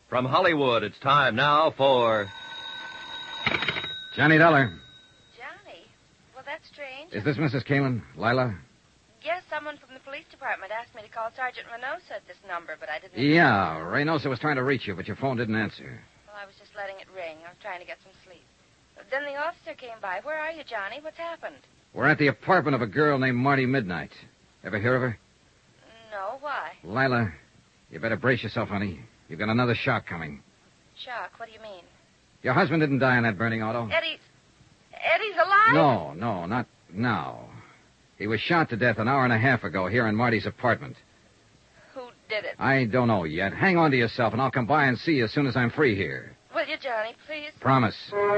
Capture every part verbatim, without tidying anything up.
From Hollywood, it's time now for... Johnny Dollar. Johnny? Well, that's strange. Is this Missus Kalin? Lila? Yes, someone from the police department asked me to call Sergeant Reynosa at this number, but I didn't... Yeah, Reynosa was trying to reach you, but your phone didn't answer. Well, I was just letting it ring. I was trying to get some sleep. But then the officer came by. Where are you, Johnny? What's happened? We're at the apartment of a girl named Marty Midnight. Ever hear of her? No, why? Lila, you better brace yourself, honey. You've got another shock coming. Shock? What do you mean? Your husband didn't die in that burning auto? Eddie's... Eddie's alive? No, no, not now. He was shot to death an hour and a half ago here in Marty's apartment. Who did it? I don't know yet. Hang on to yourself, and I'll come by and see you as soon as I'm free here. Will you, Johnny, please? Promise.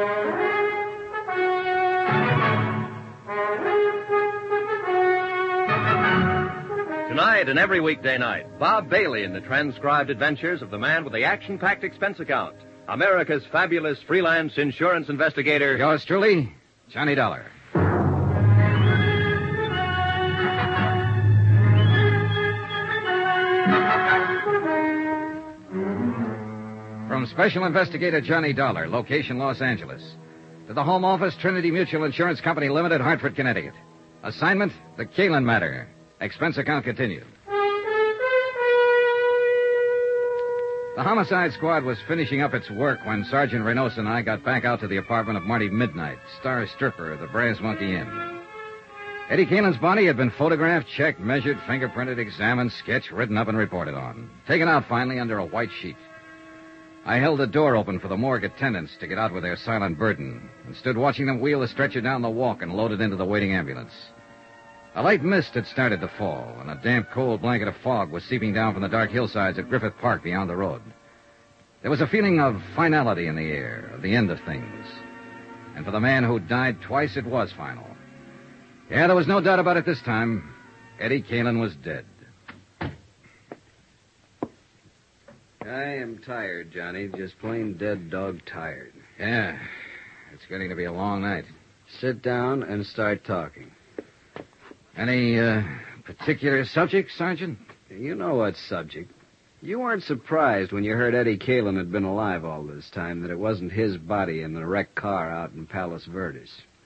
Tonight and every weekday night, Bob Bailey in the transcribed adventures of the man with the action-packed expense account, America's fabulous freelance insurance investigator... Yours truly, Johnny Dollar. From Special Investigator Johnny Dollar, location Los Angeles, to the Home Office, Trinity Mutual Insurance Company Limited, Hartford, Connecticut. Assignment, the Kalin matter. Expense account continued. The homicide squad was finishing up its work when Sergeant Reynosa and I got back out to the apartment of Marty Midnight, star stripper of the Brass Monkey Inn. Eddie Kalin's body had been photographed, checked, measured, fingerprinted, examined, sketched, written up, and reported on. Taken out finally under a white sheet. I held the door open for the morgue attendants to get out with their silent burden and stood watching them wheel the stretcher down the walk and load it into the waiting ambulance. A light mist had started to fall, and a damp, cold blanket of fog was seeping down from the dark hillsides at Griffith Park beyond the road. There was a feeling of finality in the air, of the end of things. And for the man who died twice, it was final. Yeah, there was no doubt about it this time. Eddie Kalin was dead. I am tired, Johnny. Just plain dead dog tired. Yeah, it's getting to be a long night. Sit down and start talking. Any uh, particular subject, Sergeant? You know what subject. You weren't surprised when you heard Eddie Kalin had been alive all this time, that it wasn't his body in the wrecked car out in Palos Verdes.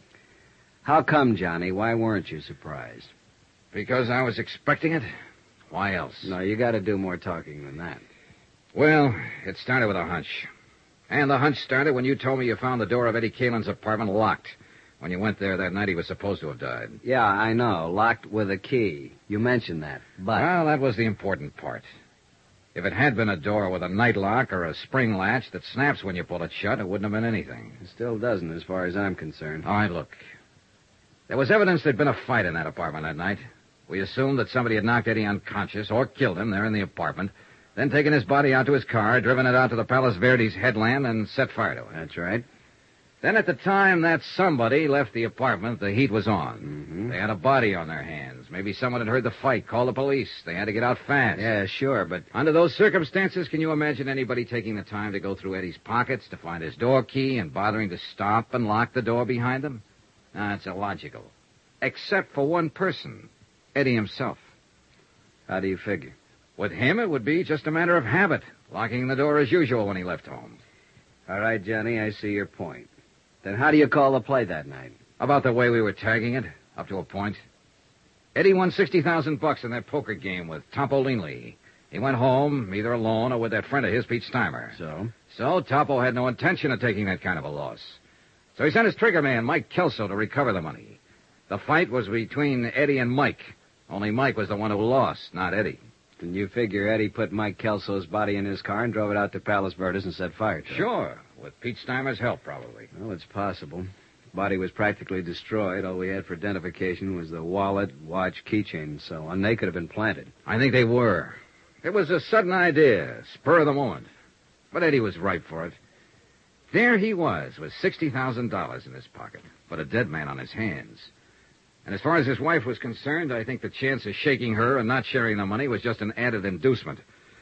How come, Johnny? Why weren't you surprised? Because I was expecting it. Why else? No, you got to do more talking than that. Well, it started with a hunch. And the hunch started when you told me you found the door of Eddie Kalin's apartment locked when you went there that night he was supposed to have died. Yeah, I know. Locked with a key. You mentioned that, but... Well, that was the important part. If it had been a door with a night lock or a spring latch that snaps when you pull it shut, it wouldn't have been anything. It still doesn't, as far as I'm concerned. All right, look. There was evidence there'd been a fight in that apartment that night. We assumed that somebody had knocked Eddie unconscious or killed him there in the apartment, then taken his body out to his car, driven it out to the Palos Verdes headland, and set fire to it. That's right. Then at the time that somebody left the apartment, the heat was on. Mm-hmm. They had a body on their hands. Maybe someone had heard the fight, called the police. They had to get out fast. Yeah, sure, but... Under those circumstances, can you imagine anybody taking the time to go through Eddie's pockets to find his door key and bothering to stop and lock the door behind him? No, it's illogical. Except for one person, Eddie himself. How do you figure? With him, it would be just a matter of habit, locking the door as usual when he left home. All right, Johnny, I see your point. Then how do you call the play that night? About the way we were tagging it, up to a point. Eddie won sixty thousand bucks in that poker game with Topo Linley. He went home, either alone or with that friend of his, Pete Steimer. So? So Topo had no intention of taking that kind of a loss. So he sent his trigger man, Mike Kelso, to recover the money. The fight was between Eddie and Mike. Only Mike was the one who lost, not Eddie. And you figure Eddie put Mike Kelso's body in his car and drove it out to Palos Verdes and set fire to it? Sure, with Pete Steimer's help, probably. Well, it's possible. The body was practically destroyed. All we had for identification was the wallet, watch, keychain, and so on. They could have been planted. I think they were. It was a sudden idea, spur of the moment. But Eddie was ripe for it. There he was, with sixty thousand dollars in his pocket, but a dead man on his hands. And as far as his wife was concerned, I think the chance of shaking her and not sharing the money was just an added inducement.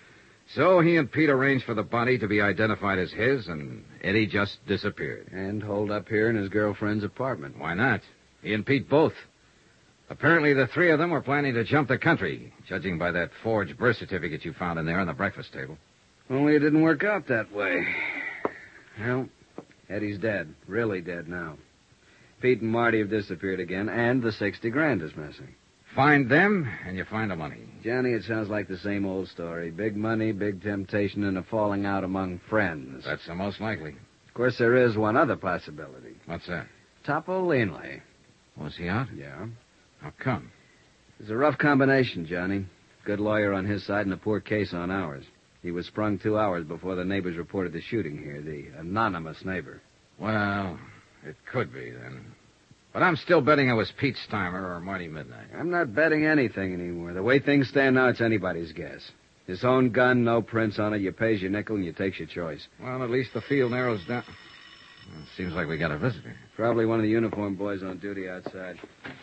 So he and Pete arranged for the body to be identified as his, and Eddie just disappeared. And holed up here in his girlfriend's apartment. Why not? He and Pete both. Apparently the three of them were planning to jump the country, judging by that forged birth certificate you found in there on the breakfast table. Only it didn't work out that way. Well, Eddie's dead. Really dead now. Pete and Marty have disappeared again, and the sixty grand is missing. Find them, and you find the money. Johnny, it sounds like the same old story. Big money, big temptation, and a falling out among friends. That's the most likely. Of course, there is one other possibility. What's that? Topo Linley. Was he out? Yeah. How come? It's a rough combination, Johnny. Good lawyer on his side and a poor case on ours. He was sprung two hours before the neighbors reported the shooting here, the anonymous neighbor. Well, it could be, then. But I'm still betting it was Pete Steimer or Marty Midnight. I'm not betting anything anymore. The way things stand now, it's anybody's guess. His own gun, no prints on it. You pays your nickel and you takes your choice. Well, at least the field narrows down. Well, it seems like we got a visitor. Probably one of the uniformed boys on duty outside.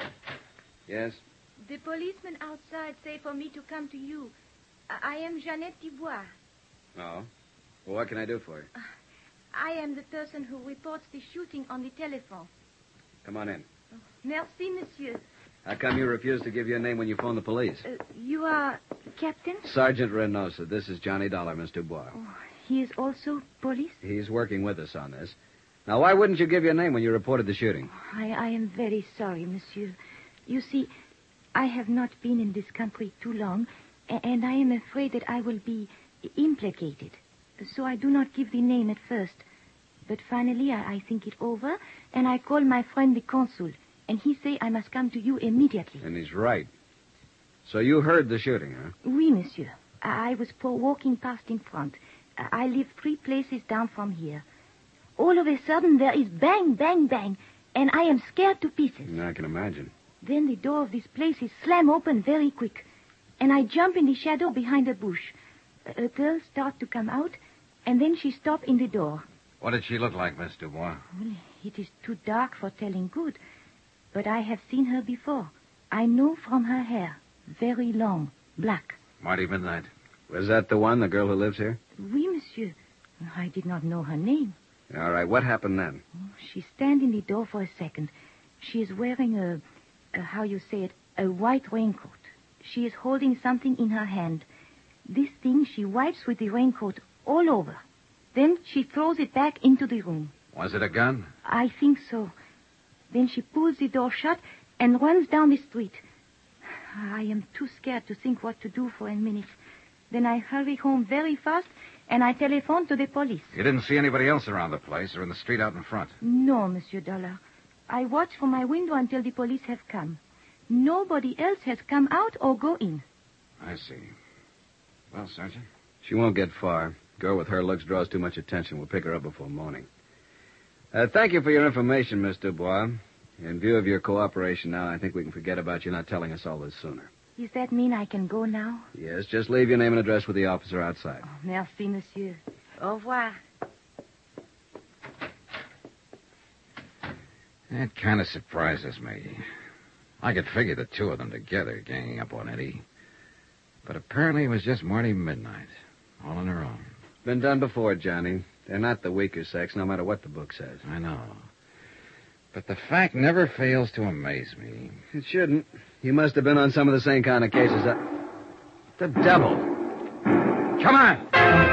Yes? The policeman outside say for me to come to you. I, I am Jeannette Dubois. Oh? Well, what can I do for you? Uh, I am the person who reports the shooting on the telephone. Come on in. Oh, merci, monsieur. How come you refused to give your name when you phoned the police? Uh, you are Captain? Sergeant Reynosa. This is Johnny Dollar, Miss Dubois. Oh, he is also police? He's working with us on this. Now, why wouldn't you give your name when you reported the shooting? I, I am very sorry, monsieur. You see, I have not been in this country too long, and I am afraid that I will be implicated. So I do not give the name at first. But finally, I, I think it over, and I call my friend the consul, and he say I must come to you immediately. And he's right. So you heard the shooting, huh? Oui, monsieur. I, I was poor walking past in front. I, I live three places down from here. All of a sudden, there is bang, bang, bang, and I am scared to pieces. I can imagine. Then the door of this place is slam open very quick, and I jump in the shadow behind a bush. A, a girl start to come out, and then she stop in the door. What did she look like, Miss Dubois? Well, it is too dark for telling good, but I have seen her before. I know from her hair, very long, black. Marty Midnight. Was that the one, the girl who lives here? Oui, monsieur. I did not know her name. All right, what happened then? She stand in the door for a second. She is wearing a, a, how you say it, a white raincoat. She is holding something in her hand. This thing she wipes with the raincoat all over. Then she throws it back into the room. Was it a gun? I think so. Then she pulls the door shut and runs down the street. I am too scared to think what to do for a minute. Then I hurry home very fast, and I telephone to the police. You didn't see anybody else around the place or in the street out in front? No, Monsieur Dollar. I watch from my window until the police have come. Nobody else has come out or go in. I see. Well, Sergeant? She won't get far. Girl with her looks draws too much attention. We'll pick her up before morning. Uh, thank you for your information, Miss Dubois. In view of your cooperation now, I think we can forget about you not telling us all this sooner. Does that mean I can go now? Yes, just leave your name and address with the officer outside. Oh, merci, monsieur. Au revoir. That kind of surprises me. I could figure the two of them together ganging up on Eddie. But apparently it was just Marty Midnight, all on her own. Been done before, Johnny. They're not the weaker sex, no matter what the book says. I know. But the fact never fails to amaze me. It shouldn't. You must have been on some of the same kind of cases. That... The devil. Come on!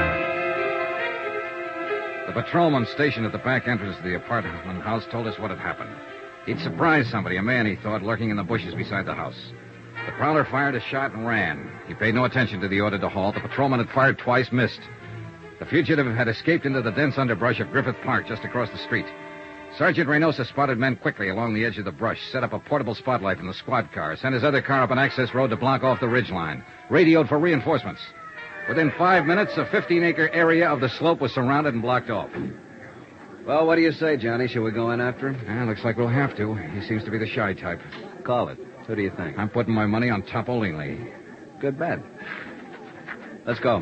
The patrolman stationed at the back entrance of the apartment house told us what had happened. He'd surprised somebody, a man, he thought, lurking in the bushes beside the house. The prowler fired a shot and ran. He paid no attention to the order to halt. The patrolman had fired twice, missed. The fugitive had escaped into the dense underbrush of Griffith Park just across the street. Sergeant Reynosa spotted men quickly along the edge of the brush, set up a portable spotlight from the squad car, sent his other car up an access road to block off the ridgeline, radioed for reinforcements. Within five minutes, a fifteen-acre area of the slope was surrounded and blocked off. Well, what do you say, Johnny? Shall we go in after him? Yeah, looks like we'll have to. He seems to be the shy type. Call it. Who do you think? I'm putting my money on Topo Linley. Good bet. Let's go.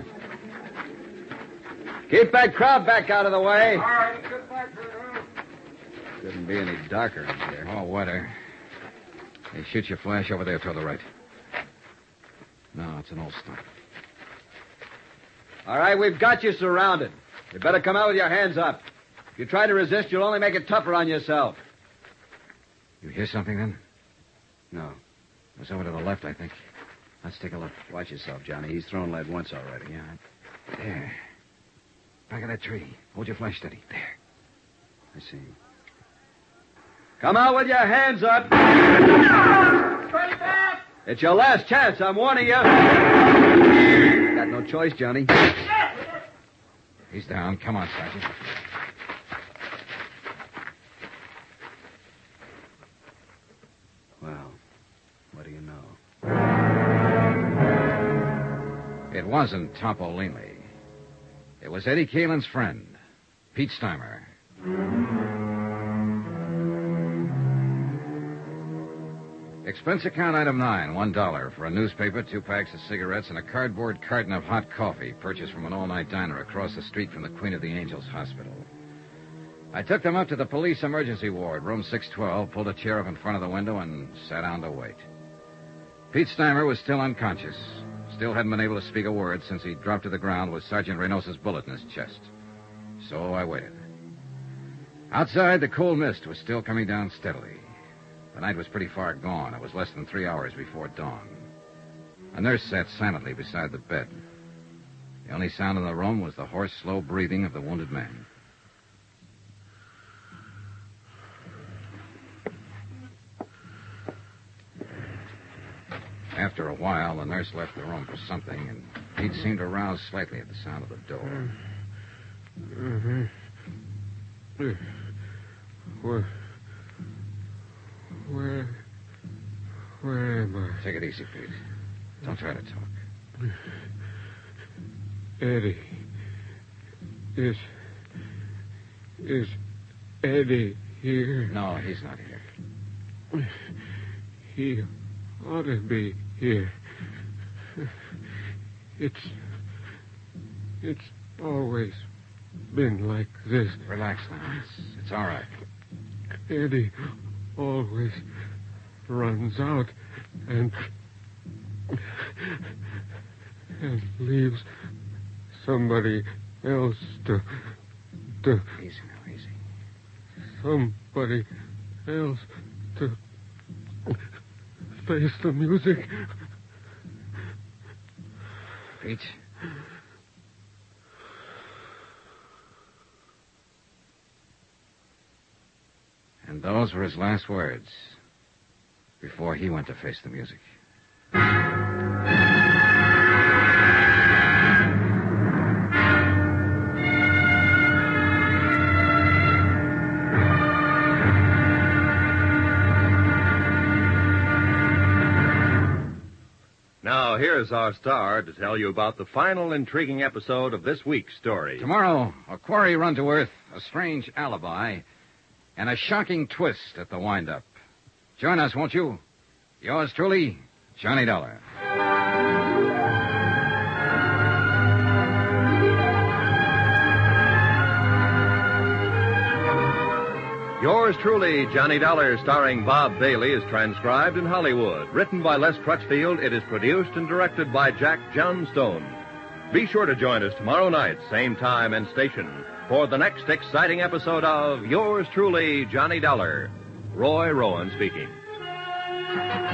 Keep that crowd back out of the way. All right, get back here. Couldn't be any darker in here. Oh, weather. Hey, shoot your flash over there toward the right. No, it's an old stump. All right, we've got you surrounded. You better come out with your hands up. If you try to resist, you'll only make it tougher on yourself. You hear something, then? No. It was over to the left, I think. Let's take a look. Watch yourself, Johnny. He's thrown lead once already. Yeah. There. Back of that tree. Hold your flash steady. There. I see. Come out with your hands up. Straight back! It's your last chance, I'm warning you. Got no choice, Johnny. He's down. Come on, Sergeant. Well, what do you know? It wasn't Topolini. It was Eddie Kalin's friend, Pete Steimer. Expense account item nine, one dollar for a newspaper, two packs of cigarettes, and a cardboard carton of hot coffee purchased from an all-night diner across the street from the Queen of the Angels Hospital. I took them up to the police emergency ward, room six twelve, pulled a chair up in front of the window, and sat down to wait. Pete Steimer was still unconscious. Still hadn't been able to speak a word since he dropped to the ground with Sergeant Reynosa's bullet in his chest. So I waited. Outside, the cold mist was still coming down steadily. The night was pretty far gone. It was less than three hours before dawn. A nurse sat silently beside the bed. The only sound in the room was the hoarse, slow breathing of the wounded man. After a while, the nurse left the room for something, and Pete seemed to rouse slightly at the sound of the door. Mm-hmm. Where... Where... Where am I? Take it easy, Pete. Don't try to talk. Eddie. Is... Is Eddie here? No, he's not here. He ought to be here. It's... It's always been like this. Relax now. It's, it's all right. Eddie always runs out and... and leaves somebody else to... to... Easy now, easy. Somebody else to... face the music. Pete? And those were his last words before he went to face the music. Now, here's our star to tell you about the final intriguing episode of this week's story. Tomorrow, a quarry run to earth, a strange alibi, and a shocking twist at the wind-up. Join us, won't you? Yours truly, Johnny Dollar. Yours truly, Johnny Dollar, starring Bob Bailey, is transcribed in Hollywood. Written by Les Crutchfield, it is produced and directed by Jack Johnstone. Be sure to join us tomorrow night, same time and station, for the next exciting episode of Yours truly, Johnny Dollar. Roy Rowan speaking.